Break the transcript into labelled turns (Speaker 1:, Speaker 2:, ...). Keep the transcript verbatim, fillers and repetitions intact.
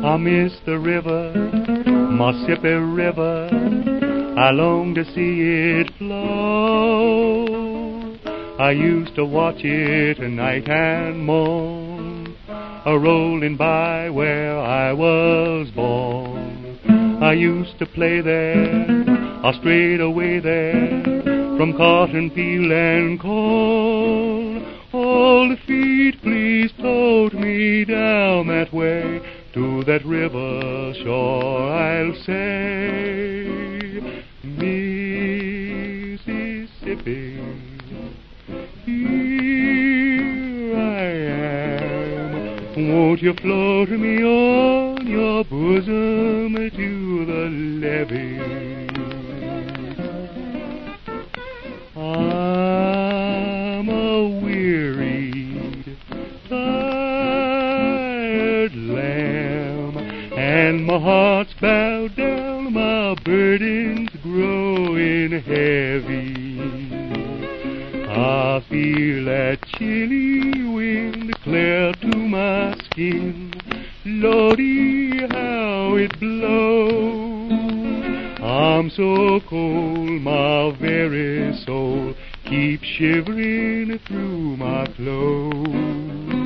Speaker 1: I miss the river, Mississippi River. I long to see it flow. I used to watch it night and morn, a rolling by where I was born. I used to play there, I strayed away there, from cotton field and corn. All the feet please towed me down that way, to that river shore I'll say, Mississippi, here I am. Won't you float me on your bosom to the levee? I'm a wearied, tired lamb, and my heart's bowed down, my burden's growing heavy. I feel that chilly wind clear to my skin, Lordy, how it blows. I'm so cold, my very soul keeps shivering through my clothes.